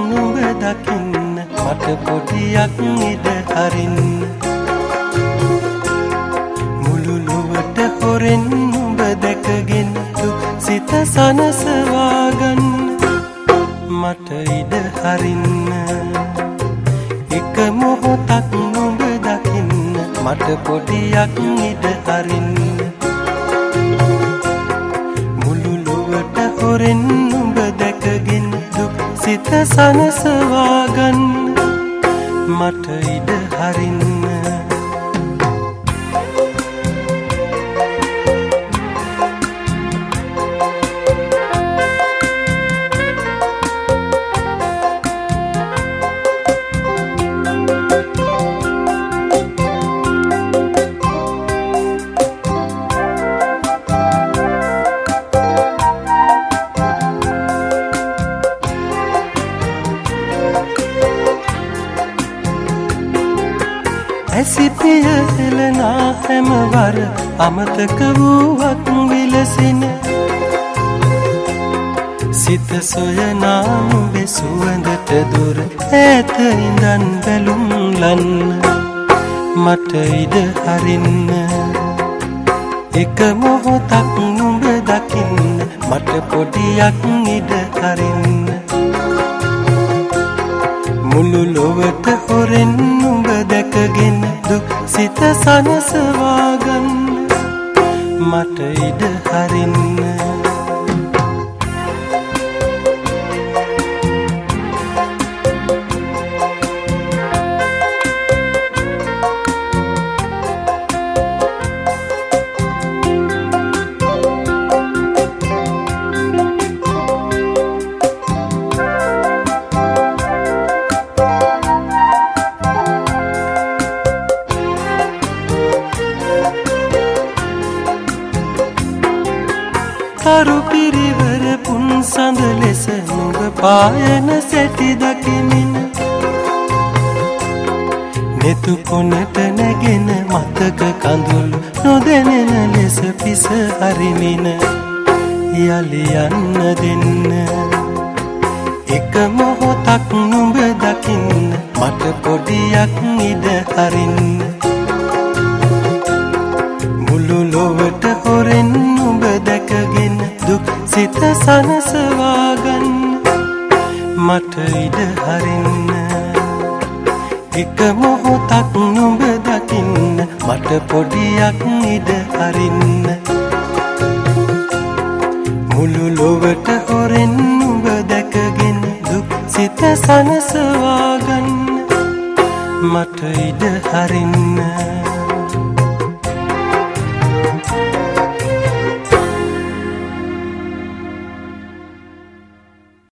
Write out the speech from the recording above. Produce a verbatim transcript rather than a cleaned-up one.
නුඹ දකින්න මට පොඩියක් ඉඩ හරින්න මුළු ලොවට හොරෙන් නුඹ දැකගෙන සිත සනසවා ගන්න මට ඉඩ හරින්න එක මොහොතක් නුඹ දකින්න මට පොඩියක් ඉඩ හරින්න මුළු ලොවට හොරෙන් නුඹ දැකගෙන සිත සනසවා ගන්න මට ඉඩ හරින්න ඇසිපිය හෙලනා හැමවර අමතක වූවක් විලසින සිත සොයනා නුඹේ සුවඳට දුර ඈත ඉඳන් බැලුම් ලන්න මට ඉඩ හරින්න එක මොහොතක් නුඹ දකින්න මට පොඩියක් ඉඩ හරින්න මුළු ලොවට හොරෙන් නුඹ දැකගෙන දුක් සිත සනසවා ගන්න මට ඉඩ හරින්න කරු පිරිවර පුන් සඳ ලෙස නුඹ පායන සැටි දකිමින් නෙතු කොනට නැගෙන මතක කඳුළු නොදැනෙන ලෙස පිස හරිමින යලි යන්න දෙන්න එක මොහොතක් නුඹ දකින්න මට පොඩියක් ඉඩ හරින්න මුළු ලොවට හොරෙන් නුඹ දැකගෙන දුක් සිත සනසවා ගන්න මට ඉඩ හරින්න එක මොහොතක් නුඹ දකින්න මට පොඩියක් ඉඩ හරින්න මුළු ලොවට හොරෙන් නුඹ දැකගෙන දුක් සිත සනසවා ගන්න මට ඉඩ හරින්න